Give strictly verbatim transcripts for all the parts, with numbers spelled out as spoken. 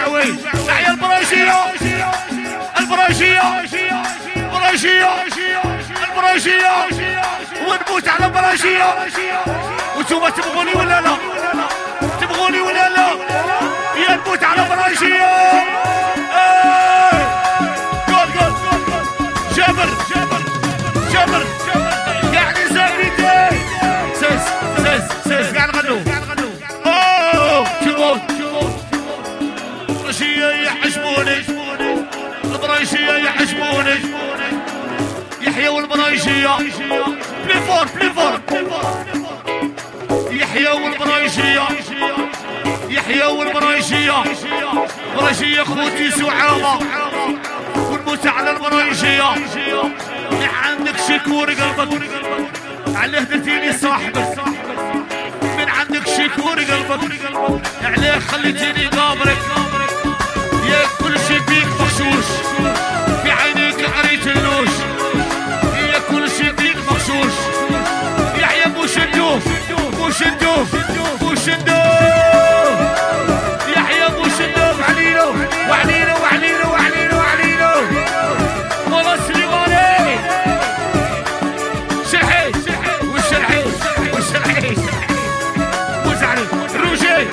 وبعوي. تحيا البراشية البراشية البراشية البراشية ونموت على البراشية. وانتوما تبغوني ولا لا؟ تبغوني ولا لا؟ يا نموت على البراشية. قول قول جبر جبر جبر يعني زايدين. سيس سيس سيس قاعد نغنو. اوه تموت البراشية يحشموني البراشية يحشموني. يحيى والبرايشية بليفور بليفور يحيى والبرايشية يحيى والبرايشية برايشية خوتي سعامة ونموت على البرايشية. عندك شكور قلبك عليه درتيني صاحبك. من عندك شكور قلبك عليه خليتيني قابرك. يا كل شي فيك مغشوش في عينيك قريت اللوش. يا كل شي فيك مغشوش. يحيى بوشندوف بوشندوف بوشندوف يحيى بوشندوف عليلو وعليلو وعليلو وعليلو وعليلو والله سليماني. شرحي والشرحي والشرحي وزعلي روجي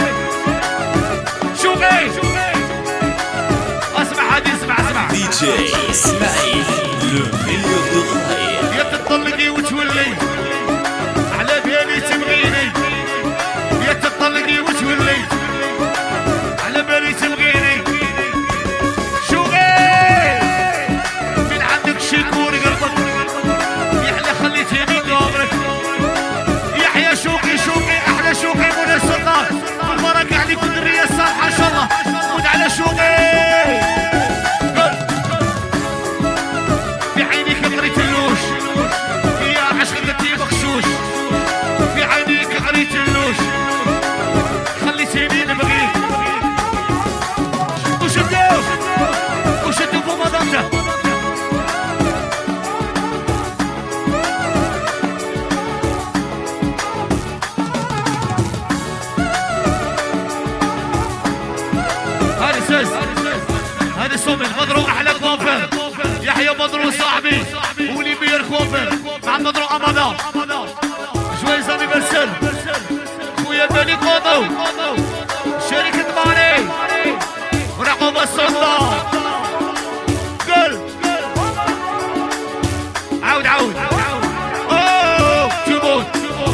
شوقي. اسمع هادي اسمع اسمع دي جي اسماعيل لو مليون دو خير. يا تطلقي وتولي على بالي تبغيني. يا تطلقي وتولي على بالي تبغيني. شوقي من عندك شكور قلبك يحلى خليتيني قابرك. يحيى شوقي شوقي احلى شوقي من السلطان. البركة عليك الدرية الصالحة ان شاء الله. خذ على شوقي في عينيك قريت اللوش. يا عشقتي مغشوش في عينيك قريت اللوش. خليتيني نبغيك وشدوف وشدوف ومضمته. هذا سيس هذا صومل مضروب احلى كوفر. يحيى مضروب صاحبي ولي بير كوفر مع مضروب امادا. جويز انيفرسال خويا بني كوضو شركة ماني ورقوبة السلطة. قل عاود عاود اوه تموت.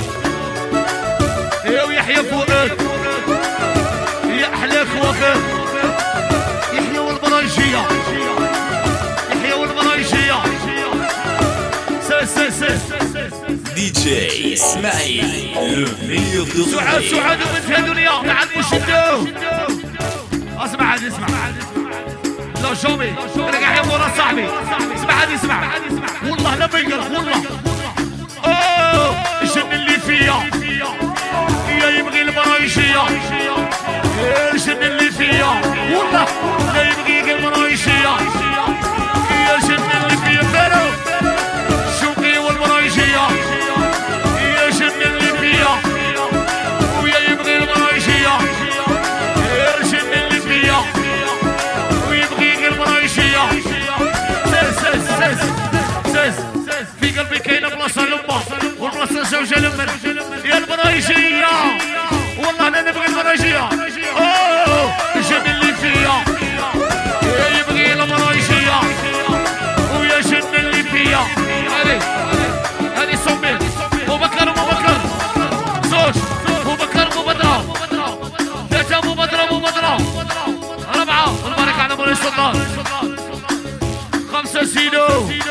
يا ويحيى فؤاد يا احلى كوفر. يحيى والبرانشية يحيى والبرانشية سيس سيس سيس دي جي اسماعيل لو مليون دو خير. سعاد سعاد وبنتها دنيا مع المشدو. اسمع هذه اسمع لا شومي رجع يا مورا صاحبي. اسمع هذه اسمع والله لا بيقرب والله. اوه الجن اللي فيا يا يبغي البرايشية. الجن اللي فيا والله لا يبغي البرايشية. يا الجن اللي فيا فارو شوقي والبرايشية. يا الجن اللي فيا ويا يبغي البرايشية. يا الجن اللي فيا ويبغي البرايشية. سيس سيس سيس سيس في قلبي كاينة بلاصة لمة والبلاصة زوجة لمن. يا البرايشية والله انا نبغي البرايشية. اوه الجن اللي فيا يا يبغي البرايشية ويا الجن اللي فيا. هذه هذه صمي ابو بكر ابو بكر زوج ابو بكر ابو بدرة ثلاثة ابو بدرة ابو بدرة أربعة البركة على مولاي السلطان. خمسة سيدو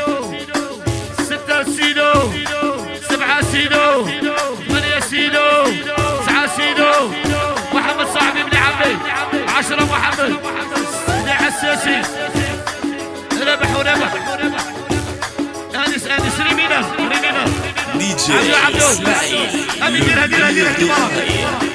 ستة سيدو سبعة سيدو ثمانية سيدو تسعة سيدو محمد صاحبي ابن عمي. عشرة محمد ابن حساسي ربح وربح. انس انس ريمينا ريمينا دي جي اسماعيل لو مليون دو خير.